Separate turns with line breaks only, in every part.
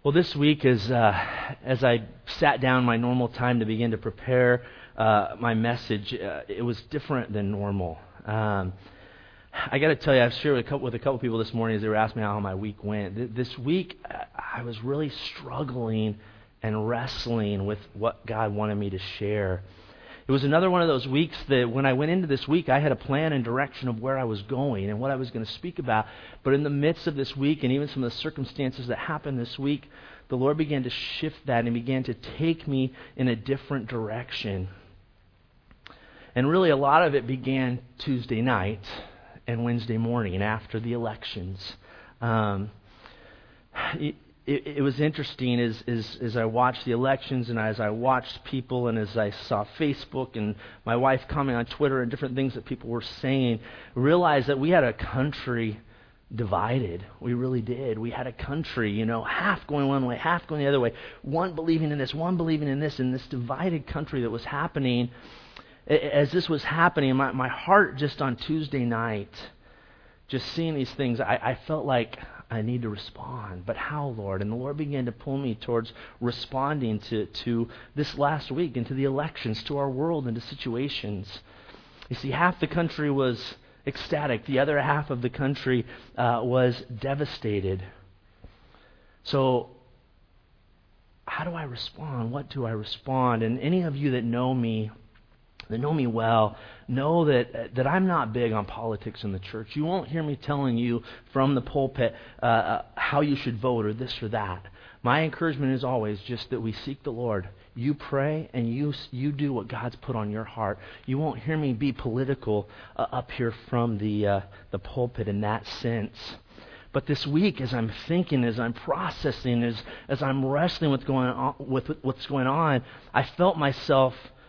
Well, this week, as I sat down my normal time to begin to prepare my message, it was different than normal. I got to tell you, I've shared with a couple people this morning as they were asking me how my week went. This week, I was really struggling and wrestling with what God wanted me to share. It was another one of those weeks that when I went into this week, I had a plan and direction of where I was going and what I was going to speak about. But in the midst of this week and even some of the circumstances that happened this week, the Lord began to shift that and began to take me in a different direction. And really a lot of it began Tuesday night and Wednesday morning after the elections. It was interesting as I watched the elections and as I watched people and as I saw Facebook and my wife comment on Twitter and different things that people were saying, realized that we had a country divided. We really did. We had a country, half going one way, half going the other way, one believing in this, one believing in this divided country that was happening. As this was happening, my heart just on Tuesday night, just seeing these things, I felt like I need to respond. But how, Lord? And the Lord began to pull me towards responding to this last week and to the elections, to our world and to situations. You see, half the country was ecstatic. The other half of the country was devastated. So how do I respond? What do I respond? And any of you that know me well, know that I'm not big on politics in the church. You won't hear me telling you from the pulpit how you should vote or this or that. My encouragement is always just that we seek the Lord. You pray and you do what God's put on your heart. You won't hear me be political up here from the pulpit in that sense. But this week, as I'm thinking, as I'm processing, as I'm wrestling with what's going on, I felt myself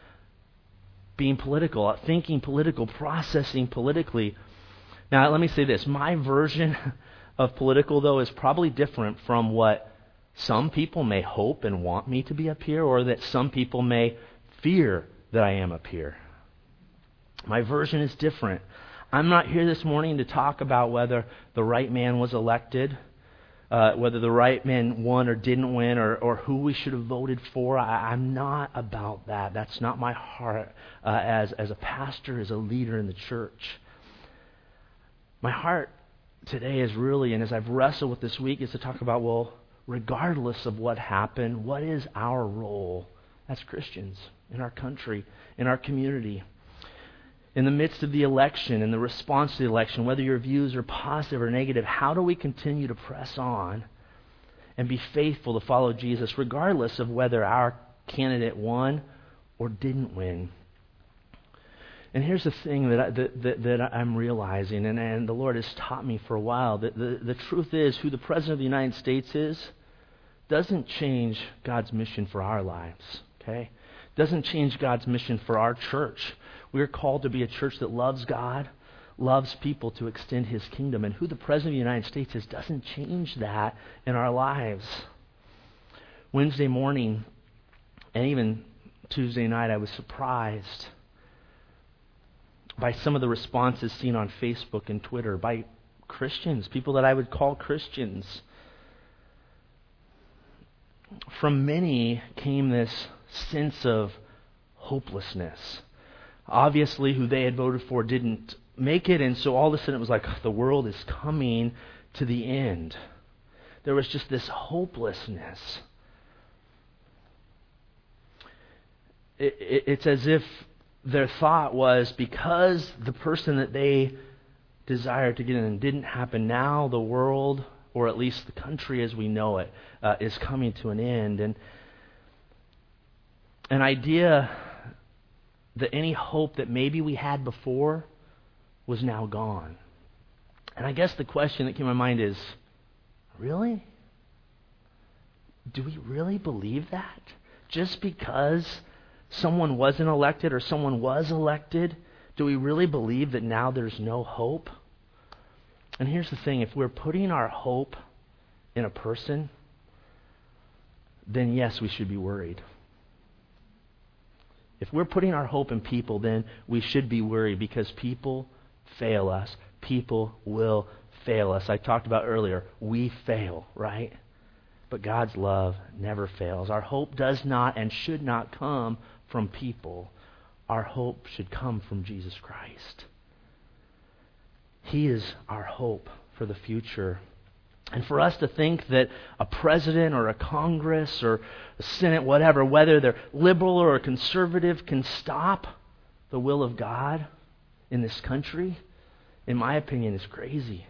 being political, thinking political, processing politically. Now, let me say this. My version of political, though, is probably different from what some people may hope and want me to be up here, or that some people may fear that I am up here. My version is different. I'm not here this morning to talk about whether the right man was elected, whether the right man won or didn't win, or who we should have voted for. I'm not about that. That's not my heart as a pastor, as a leader in the church. My heart today is really, and as I've wrestled with this week, is to talk about, well, regardless of what happened, what is our role as Christians in our country, in our community? In the midst of the election and the response to the election, whether your views are positive or negative, how do we continue to press on and be faithful to follow Jesus regardless of whether our candidate won or didn't win? And here's the thing that I'm realizing, and the Lord has taught me for a while, that the truth is who the President of the United States is doesn't change God's mission for our lives, okay? Doesn't change God's mission for our church. We're called to be a church that loves God, loves people to extend His kingdom. And who the President of the United States is doesn't change that in our lives. Wednesday morning and even Tuesday night, I was surprised by some of the responses seen on Facebook and Twitter by Christians, people that I would call Christians. From many came this sense of hopelessness. Obviously, who they had voted for didn't make it, and so all of a sudden it was like the world is coming to the end. There was just this hopelessness. It's as if their thought was, because the person that they desired to get in didn't happen, now the world, or at least the country as we know it, is coming to an end. And an idea that any hope that maybe we had before was now gone. And I guess the question that came to my mind is, really? Do we really believe that? Just because someone wasn't elected or someone was elected, do we really believe that now there's no hope? And here's the thing, if we're putting our hope in a person, then yes, we should be worried. If we're putting our hope in people, then we should be worried because people fail us. People will fail us. I talked about earlier, we fail, right? But God's love never fails. Our hope does not and should not come from people. Our hope should come from Jesus Christ. He is our hope for the future. And for us to think that a president or a Congress or a Senate, whatever, whether they're liberal or conservative, can stop the will of God in this country, in my opinion, is crazy.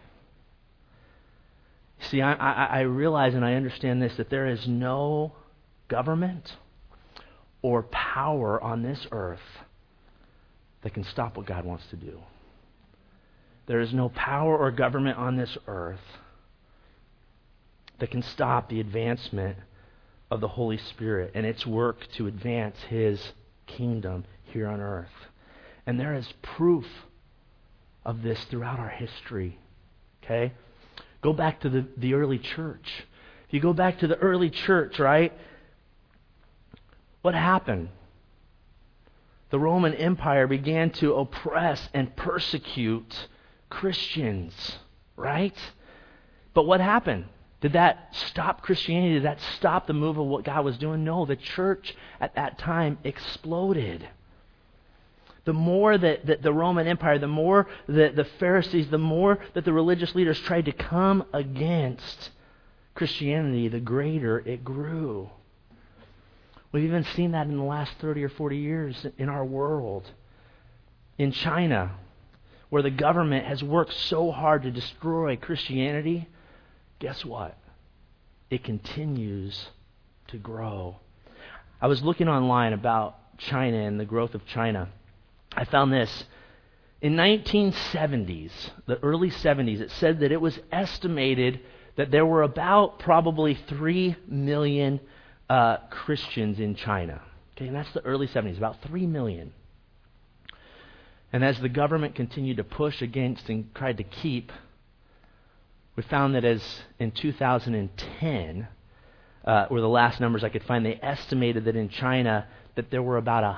See, I realize and I understand this, that there is no government or power on this earth that can stop what God wants to do. There is no power or government on this earth that can stop the advancement of the Holy Spirit and its work to advance His kingdom here on earth. And there is proof of this throughout our history. Okay? Go back to the early church. If you go back to the early church, right? What happened? The Roman Empire began to oppress and persecute Christians, right? But what happened? Did that stop Christianity? Did that stop the move of what God was doing? No, the church at that time exploded. The more that the Roman Empire, the more that the Pharisees, the more that the religious leaders tried to come against Christianity, the greater it grew. We've even seen that in the last 30 or 40 years in our world. In China, where the government has worked so hard to destroy Christianity, guess what? It continues to grow. I was looking online about China and the growth of China. I found this. In 1970s, the early 70s, it said that it was estimated that there were about probably 3 million Christians in China. Okay, and that's the early 70s, about 3 million. And as the government continued to push against and tried to keep, we found that as in 2010, were the last numbers I could find, they estimated that in China that there were about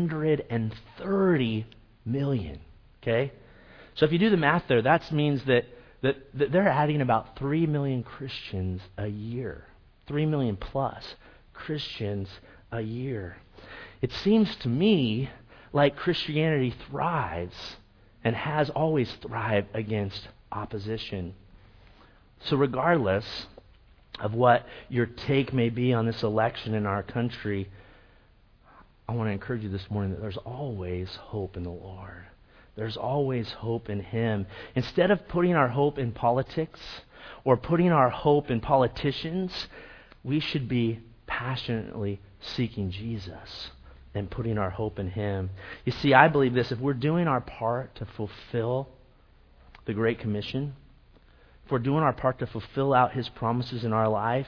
130 million. Okay? So if you do the math there, that means that they're adding about 3 million Christians a year. 3 million plus Christians a year. It seems to me like Christianity thrives and has always thrived against opposition. So regardless of what your take may be on this election in our country, I want to encourage you this morning that there's always hope in the Lord. There's always hope in Him. Instead of putting our hope in politics or putting our hope in politicians, we should be passionately seeking Jesus and putting our hope in Him. You see, I believe this. If we're doing our part to fulfill the Great Commission, if we're doing our part to fulfill out His promises in our life,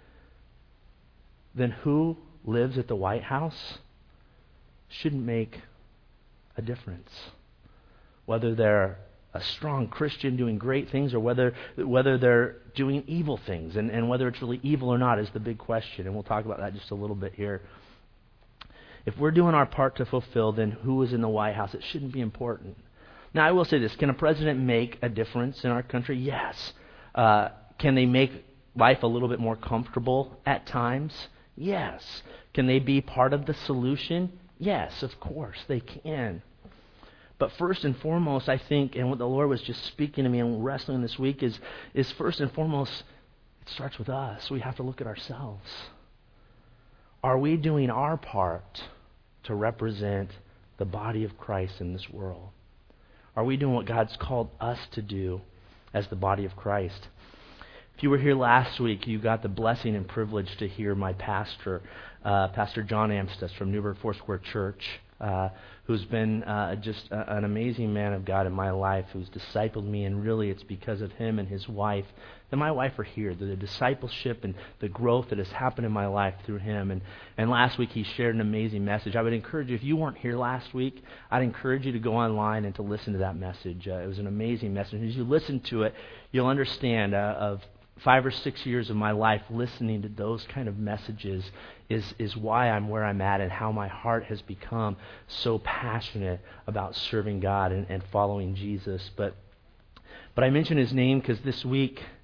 then who lives at the White House shouldn't make a difference. Whether they're a strong Christian doing great things or whether they're doing evil things. And whether it's really evil or not is the big question. And we'll talk about that just a little bit here. If we're doing our part to fulfill, then who is in the White House? It shouldn't be important. Now, I will say this. Can a president make a difference in our country? Yes. Can they make life a little bit more comfortable at times? Yes. Can they be part of the solution? Yes, of course, they can. But first and foremost, I think, and what the Lord was just speaking to me and wrestling this week is first and foremost, it starts with us. We have to look at ourselves. Are we doing our part to represent the body of Christ in this world? Are we doing what God's called us to do as the body of Christ? If you were here last week, you got the blessing and privilege to hear my pastor, Pastor John Amstutz from Newburgh Foursquare Church, who's been just an amazing man of God in my life, who's discipled me, and really it's because of him and his wife that my wife are here, the discipleship and the growth that has happened in my life through him. And last week he shared an amazing message. I would encourage you, if you weren't here last week, I'd encourage you to go online and to listen to that message. It was an amazing message. And as you listen to it, you'll understand of 5 or 6 years of my life listening to those kind of messages is why I'm where I'm at and how my heart has become so passionate about serving God and following Jesus. But I mention his name because this week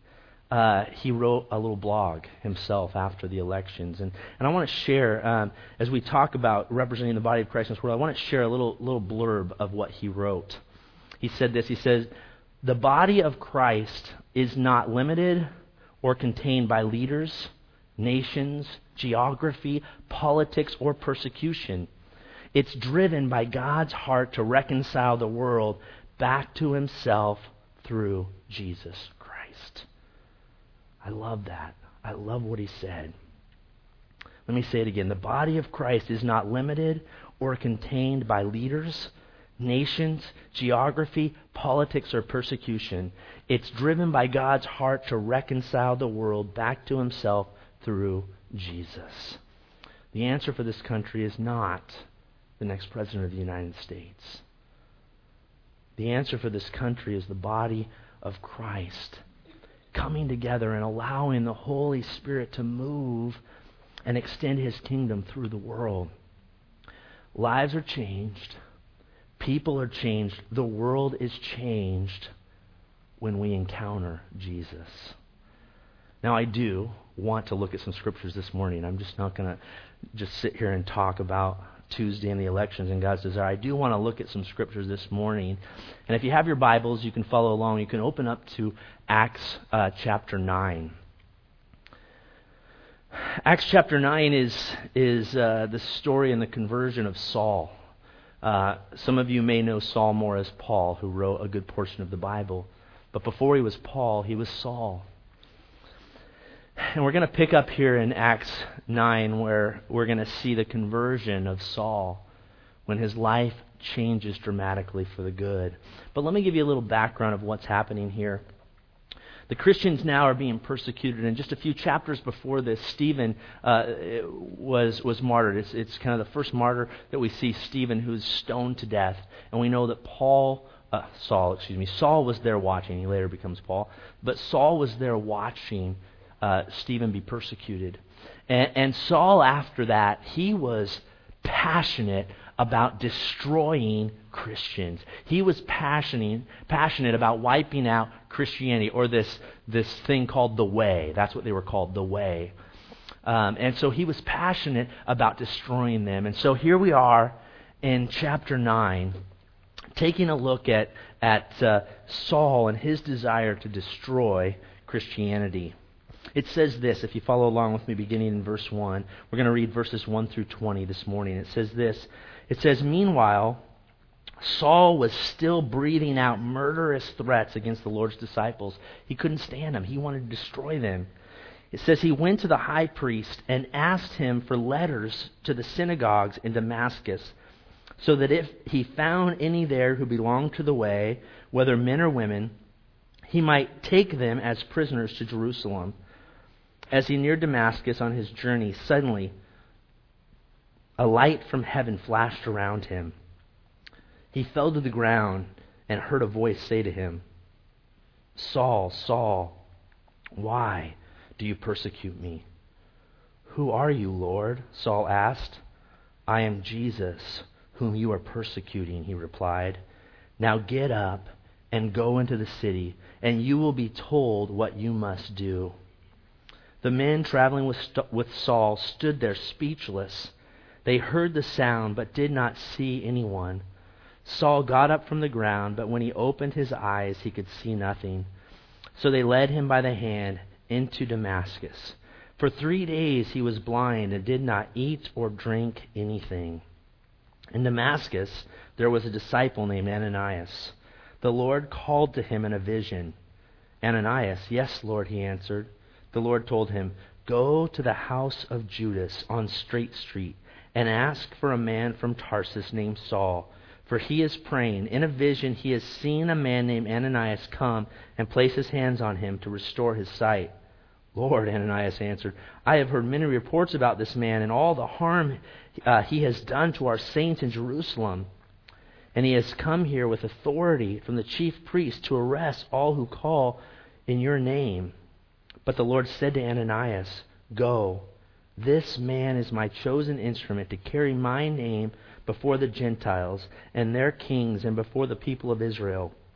he wrote a little blog himself after the elections. And I want to share, as we talk about representing the body of Christ in this world, I want to share a little blurb of what he wrote. He said this, he says, "The body of Christ is not limited or contained by leaders, nations, geography, politics, or persecution. It's driven by God's heart to reconcile the world back to himself through Jesus Christ." I love that. I love what he said. Let me say it again. The body of Christ is not limited or contained by leaders, nations, geography, politics, or persecution. It's driven by God's heart to reconcile the world back to himself through Jesus. The answer for this country is not the next president of the United States. The answer for this country is the body of Christ coming together and allowing the Holy Spirit to move and extend his kingdom through the world. Lives are changed. People are changed. The world is changed when we encounter Jesus. Now, I do want to look at some scriptures this morning. I'm just not going to just sit here and talk about Tuesday and the elections and God's desire. I do want to look at some scriptures this morning. And if you have your Bibles, you can follow along. You can open up to Acts chapter 9. Acts chapter 9 is the story and the conversion of Saul. Some of you may know Saul more as Paul, who wrote a good portion of the Bible. But before he was Paul, he was Saul. And we're going to pick up here in Acts 9 where we're going to see the conversion of Saul when his life changes dramatically for the good. But let me give you a little background of what's happening here. The Christians now are being persecuted, and just a few chapters before this, Stephen was martyred. It's kind of the first martyr that we see, Stephen, who's stoned to death. And we know that Saul was there watching. He later becomes Paul. But Saul was there watching Stephen be persecuted. And Saul, after that, he was passionate about destroying Christians. He was passionate about wiping out Christianity, or this thing called the Way. That's what they were called, the Way. And so he was passionate about destroying them. And so here we are in chapter 9, taking a look at Saul and his desire to destroy Christianity. It says this, if you follow along with me beginning in verse 1. We're going to read verses 1 through 20 this morning. It says this. It says, "Meanwhile, Saul was still breathing out murderous threats against the Lord's disciples." He couldn't stand them. He wanted to destroy them. It says he went to the high priest and asked him for letters to the synagogues in Damascus, so that if he found any there who belonged to the Way, whether men or women, he might take them as prisoners to Jerusalem. As he neared Damascus on his journey, suddenly a light from heaven flashed around him. He fell to the ground and heard a voice say to him, "Saul, Saul, why do you persecute me?" "Who are you, Lord?" Saul asked. "I am Jesus, whom you are persecuting," he replied. "Now get up and go into the city, and you will be told what you must do." The men traveling with Saul stood there speechless. They heard the sound, but did not see anyone. Saul got up from the ground, but when he opened his eyes, he could see nothing. So they led him by the hand into Damascus. For 3 days he was blind and did not eat or drink anything. In Damascus there was a disciple named Ananias. The Lord called to him in a vision. "Ananias." "Yes, Lord," he answered. The Lord told him, "Go to the house of Judas on Straight Street and ask for a man from Tarsus named Saul, for he is praying. In a vision he has seen a man named Ananias come and place his hands on him to restore his sight." "Lord," Ananias answered, "I have heard many reports about this man and all the harm he has done to our saints in Jerusalem. And he has come here with authority from the chief priest to arrest all who call in your name." But the Lord said to Ananias, "Go. This man is my chosen instrument to carry my name before the Gentiles and their kings and before the people of Israel.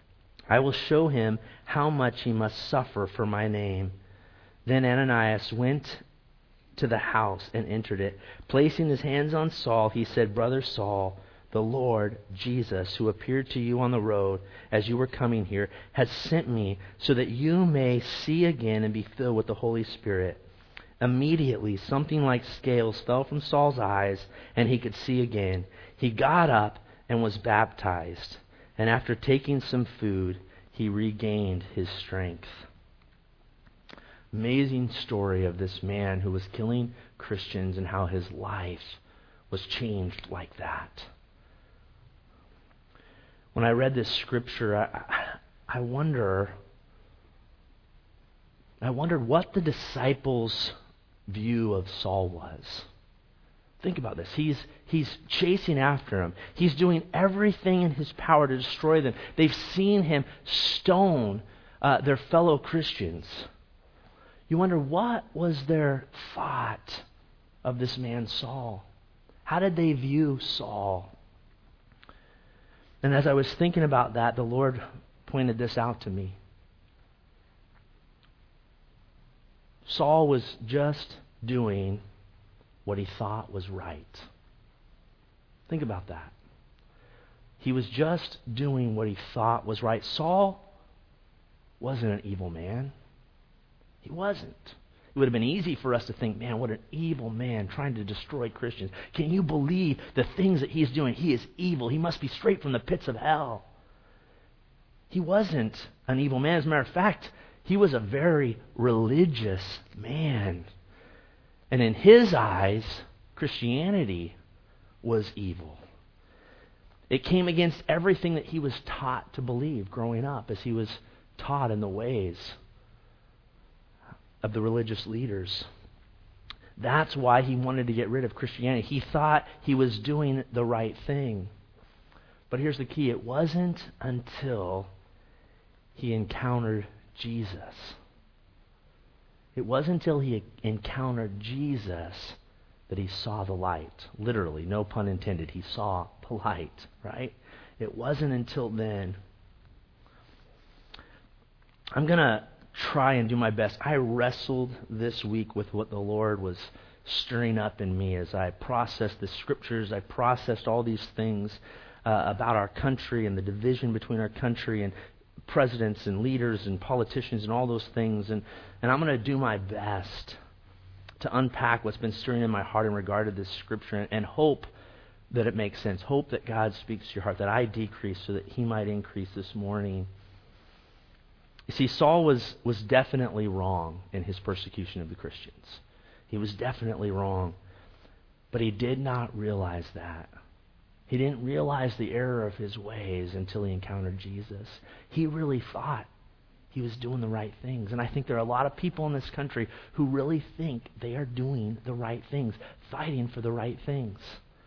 I will show him how much he must suffer for my name." Then Ananias went to the house and entered it. Placing his hands on Saul, he said, "Brother Saul, the Lord Jesus, who appeared to you on the road as you were coming here, has sent me so that you may see again and be filled with the Holy Spirit." Immediately, something like scales fell from Saul's eyes, and he could see again. He got up and was baptized. And after taking some food, he regained his strength. Amazing story of this man who was killing Christians and how his life was changed like that. When I read this scripture, I wondered what the disciples' view of Saul was. Think about this. He's chasing after him. He's doing everything in his power to destroy them. They've seen him stone their fellow Christians. You wonder, what was their thought of this man Saul? How did they view Saul? And as I was thinking about that, the Lord pointed this out to me. Saul was just doing what he thought was right. Think about that. He was just doing what he thought was right. Saul wasn't an evil man. He wasn't. It would have been easy for us to think, man, what an evil man trying to destroy Christians. Can you believe the things that he's doing? He is evil. He must be straight from the pits of hell. He wasn't an evil man. As a matter of fact, he was a very religious man. And in his eyes, Christianity was evil. It came against everything that he was taught to believe growing up, as he was taught in the ways of the religious leaders. That's why he wanted to get rid of Christianity. He thought he was doing the right thing. But here's the key. It wasn't until he encountered Jesus. It wasn't until he encountered Jesus that he saw the light. Literally, no pun intended. He saw the light, right? It wasn't until then. I'm going to try and do my best. I wrestled this week with what the Lord was stirring up in me as I processed the scriptures. I processed all these things about our country and the division between our country and presidents and leaders and politicians and all those things. And I'm going to do my best to unpack what's been stirring in my heart in regard to this scripture and hope that it makes sense. Hope that God speaks to your heart, that I decrease so that he might increase this morning. You see, Saul was definitely wrong in his persecution of the Christians. He was definitely wrong. But he did not realize that. He didn't realize the error of his ways until he encountered Jesus. He really thought he was doing the right things. And I think there are a lot of people in this country who really think they are doing the right things, fighting for the right things.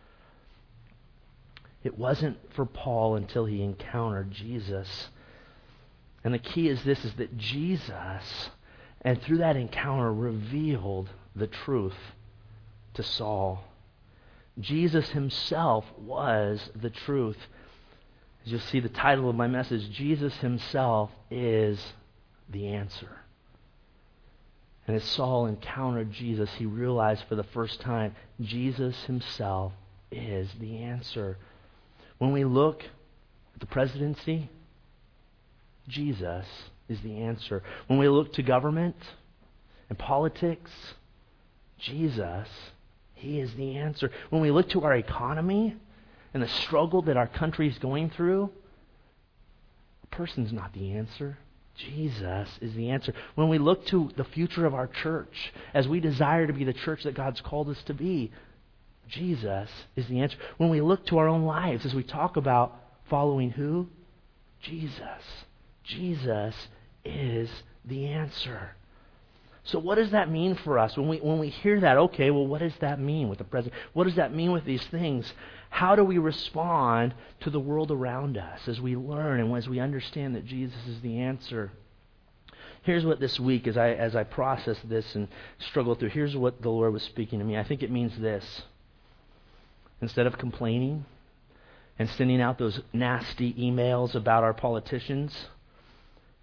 It wasn't for Paul until he encountered Jesus. And the key is this, is that Jesus, and through that encounter, revealed the truth to Saul. Jesus himself was the truth. As you'll see the title of my message, Jesus himself is the answer. And as Saul encountered Jesus, he realized for the first time, Jesus himself is the answer. When we look at the presidency, Jesus is the answer. When we look to government and politics, Jesus, he is the answer. When we look to our economy and the struggle that our country is going through, a person's not the answer. Jesus is the answer. When we look to the future of our church, as we desire to be the church that God's called us to be, Jesus is the answer. When we look to our own lives, as we talk about following who? Jesus. Jesus is the answer. So what does that mean for us? When we hear that, okay, well, what does that mean with the present? What does that mean with these things? How do we respond to the world around us as we learn and as we understand that Jesus is the answer? Here's what this week, as I process this and struggle through, here's what the Lord was speaking to me. I think it means this. Instead of complaining and sending out those nasty emails about our politicians,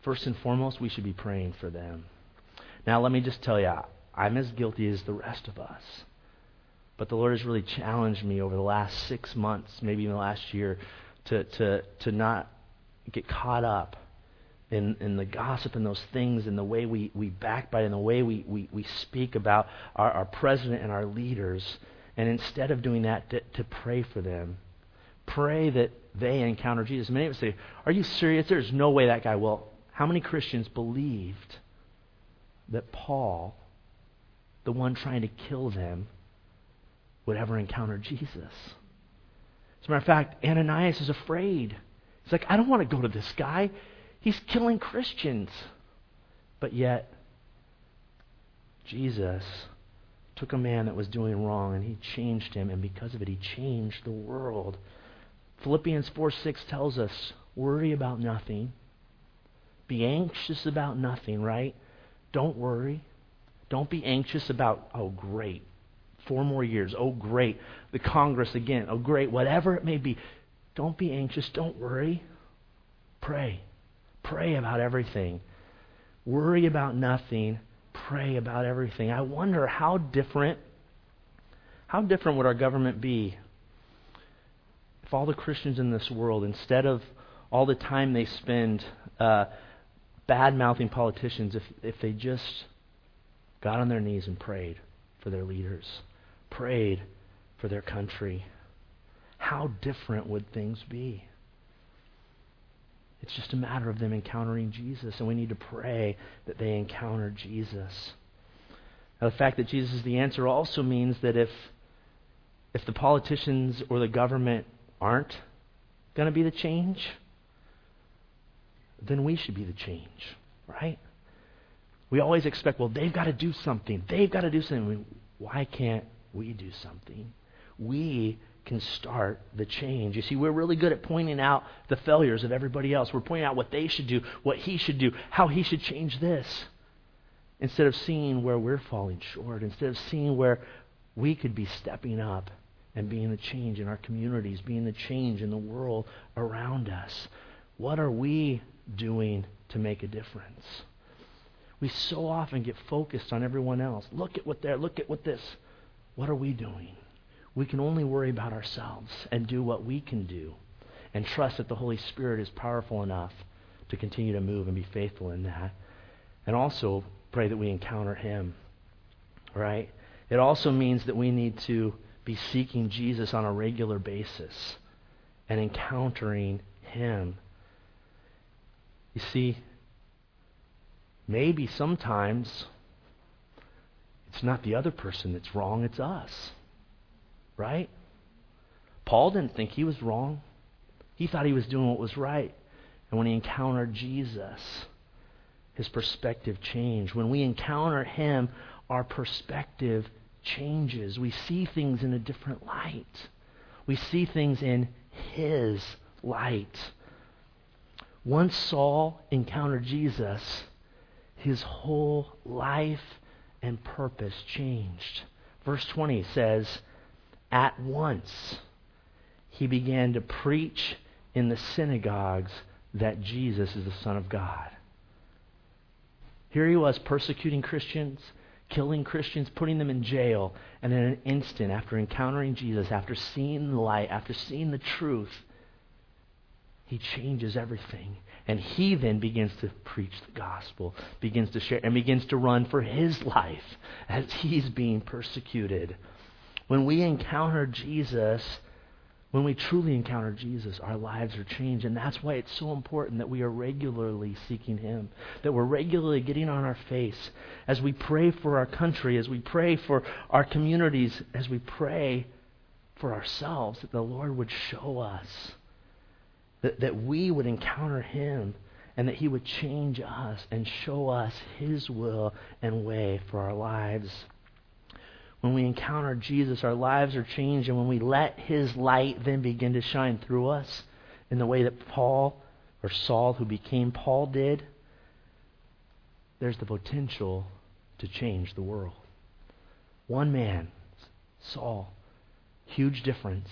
first and foremost, we should be praying for them. Now, let me just tell you, I'm as guilty as the rest of us. But the Lord has really challenged me over the last 6 months, maybe even the last year, to not get caught up in the gossip and those things and the way we backbite and the way we speak about our president and our leaders. And instead of doing that, to pray for them. Pray that they encounter Jesus. Many of us say, are you serious? There's no way that guy will. How many Christians believed that Paul, the one trying to kill them, would ever encounter Jesus? As a matter of fact, Ananias is afraid. He's like, I don't want to go to this guy. He's killing Christians. But yet, Jesus took a man that was doing wrong and he changed him, and because of it, he changed the world. Philippians 4:6 tells us, worry about nothing. Be anxious about nothing, right? Don't worry. Don't be anxious about, oh great, 4 more years. Oh great, the Congress again. Oh great, whatever it may be. Don't be anxious. Don't worry. Pray. Pray about everything. Worry about nothing. Pray about everything. I wonder how different would our government be if all the Christians in this world, instead of all the time they spend bad-mouthing politicians, if they just got on their knees and prayed for their leaders, prayed for their country. How different would things be? It's just a matter of them encountering Jesus, and we need to pray that they encounter Jesus. Now, the fact that Jesus is the answer also means that if the politicians or the government aren't going to be the change, then we should be the change, right? We always expect, well, they've got to do something. They've got to do something. Why can't we do something? We can start the change. You see, we're really good at pointing out the failures of everybody else. We're pointing out what they should do, what he should do, how he should change this, instead of seeing where we're falling short, instead of seeing where we could be stepping up and being the change in our communities, being the change in the world around us. What are we doing to make a difference? We so often get focused on everyone else. Look at what this. What are we doing? We can only worry about ourselves and do what we can do and trust that the Holy Spirit is powerful enough to continue to move and be faithful in that. And also pray that we encounter Him, right? It also means that we need to be seeking Jesus on a regular basis and encountering Him. You see, maybe sometimes it's not the other person that's wrong, it's us. Right? Paul didn't think he was wrong. He thought he was doing what was right. And when he encountered Jesus, his perspective changed. When we encounter Him, our perspective changes. We see things in a different light. We see things in His light. Once Saul encountered Jesus, his whole life and purpose changed. Verse 20 says, at once he began to preach in the synagogues that Jesus is the Son of God. Here he was persecuting Christians, killing Christians, putting them in jail, and in an instant, after encountering Jesus, after seeing the light, after seeing the truth, he changes everything. And he then begins to preach the gospel, begins to share, and begins to run for his life as he's being persecuted. When we encounter Jesus, when we truly encounter Jesus, our lives are changed. And that's why it's so important that we are regularly seeking Him, that we're regularly getting on our face as we pray for our country, as we pray for our communities, as we pray for ourselves, that the Lord would show us, that we would encounter Him, and that He would change us and show us His will and way for our lives. When we encounter Jesus, our lives are changed, and when we let His light then begin to shine through us in the way that Saul, who became Paul, did, there's the potential to change the world. One man, Saul, huge difference.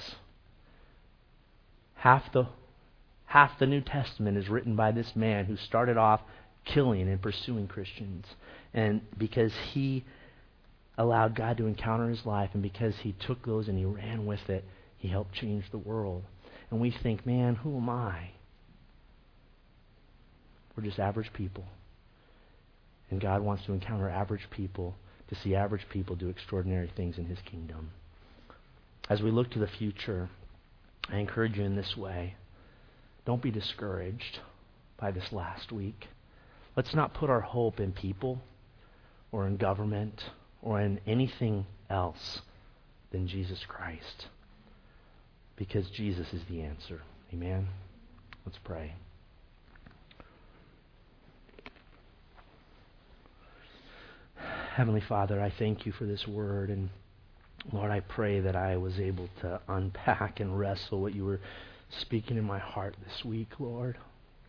Half the New Testament is written by this man who started off killing and pursuing Christians. And because he allowed God to encounter his life, and because he took those and he ran with it, he helped change the world. And we think, man, who am I? We're just average people. And God wants to encounter average people to see average people do extraordinary things in his kingdom. As we look to the future, I encourage you in this way. Don't be discouraged by this last week. Let's not put our hope in people or in government or in anything else than Jesus Christ. Because Jesus is the answer. Amen? Let's pray. Heavenly Father, I thank you for this word. And Lord, I pray that I was able to unpack and wrestle what you were speaking in my heart this week, Lord.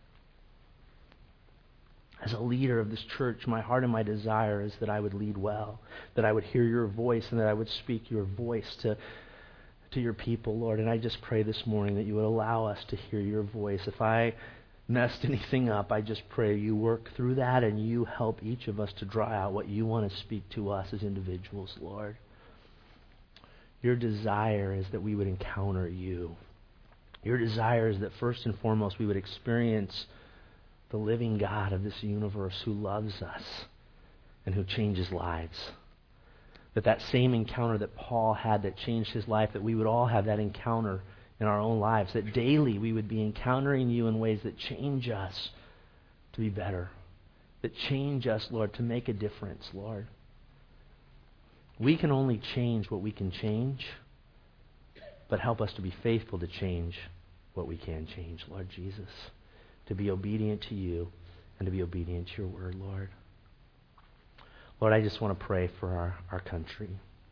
As a leader of this church, my heart and my desire is that I would lead well, that I would hear your voice, and that I would speak your voice to your people, Lord. And I just pray this morning that you would allow us to hear your voice. If I messed anything up, I just pray you work through that and you help each of us to draw out what you want to speak to us as individuals, Lord. Your desire is that we would encounter you. Your desire is that first and foremost we would experience the living God of this universe who loves us and who changes lives. That same encounter that Paul had that changed his life, that we would all have that encounter in our own lives. That daily we would be encountering you in ways that change us to be better. That change us, Lord, to make a difference, Lord. We can only change what we can change, but help us to be faithful to change what we can change, Lord Jesus. To be obedient to you and to be obedient to your word, Lord. Lord, I just want to pray for our country.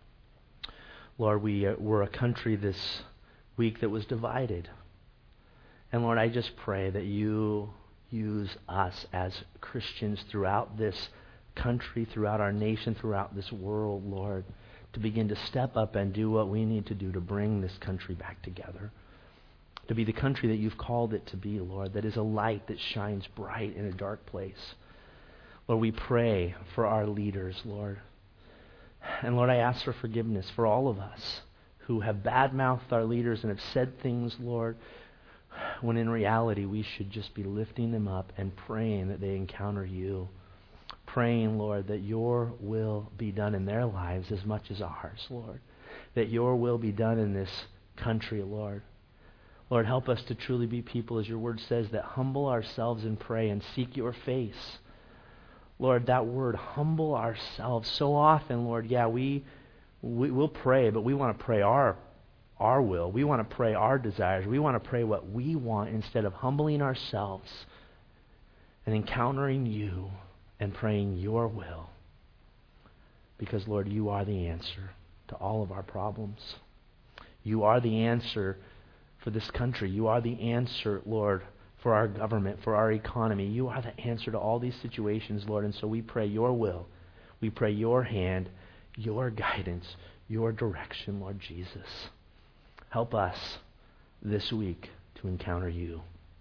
Lord, we're a country this week that was divided. And Lord, I just pray that you use us as Christians throughout this country, throughout our nation, throughout this world, Lord, to begin to step up and do what we need to do to bring this country back together. To be the country that you've called it to be, Lord, that is a light that shines bright in a dark place. Lord, we pray for our leaders, Lord. And Lord, I ask for forgiveness for all of us who have bad-mouthed our leaders and have said things, Lord, when in reality we should just be lifting them up and praying that they encounter you. Praying, Lord, that your will be done in their lives as much as ours, Lord. That your will be done in this country, Lord. Lord, help us to truly be people, as your word says, that humble ourselves and pray and seek your face. Lord, that word, humble ourselves. So often, Lord, we'll pray, but we want to pray our will. We want to pray our desires. We want to pray what we want instead of humbling ourselves and encountering you and praying your will. Because, Lord, you are the answer to all of our problems. You are the answer for this country. You are the answer, Lord, for our government, for our economy. You are the answer to all these situations, Lord. And so we pray your will. We pray your hand, your guidance, your direction, Lord Jesus. Help us this week to encounter you.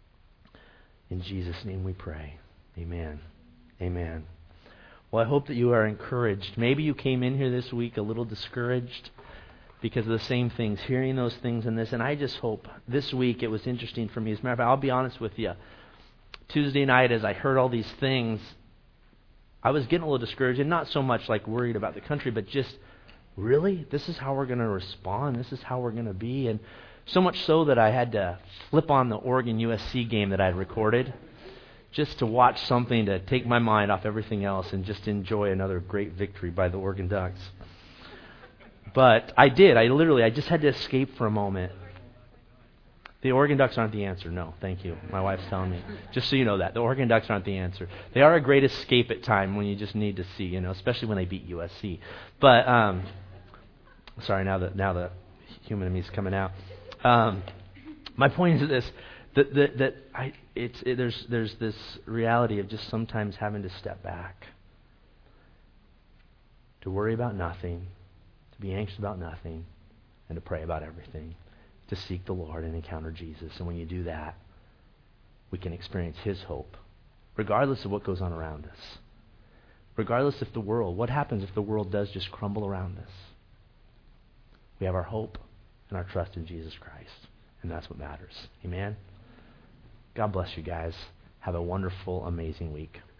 In Jesus' name we pray. Amen. Amen. Well, I hope that you are encouraged. Maybe you came in here this week a little discouraged because of the same things, hearing those things and this. And I just hope this week it was interesting for me. As a matter of fact, I'll be honest with you. Tuesday night, as I heard all these things, I was getting a little discouraged, and not so much like worried about the country, but just, really? This is how we're going to respond? This is how we're going to be? And so much so that I had to flip on the Oregon USC game that I'd recorded just to watch something to take my mind off everything else and just enjoy another great victory by the Oregon Ducks. But I did. I just had to escape for a moment. The Oregon Ducks aren't the answer. No, thank you. My wife's telling me. Just so you know that. The Oregon Ducks aren't the answer. They are a great escape at time when you just need to see, especially when they beat USC. But, sorry, now the human in me is coming out. My point is this, there's this reality of just sometimes having to step back, to worry about nothing, to be anxious about nothing, and to pray about everything, to seek the Lord and encounter Jesus. And when you do that, we can experience His hope regardless of what goes on around us. Regardless if what happens if the world does just crumble around us? We have our hope and our trust in Jesus Christ, and that's what matters. Amen? God bless you guys. Have a wonderful, amazing week.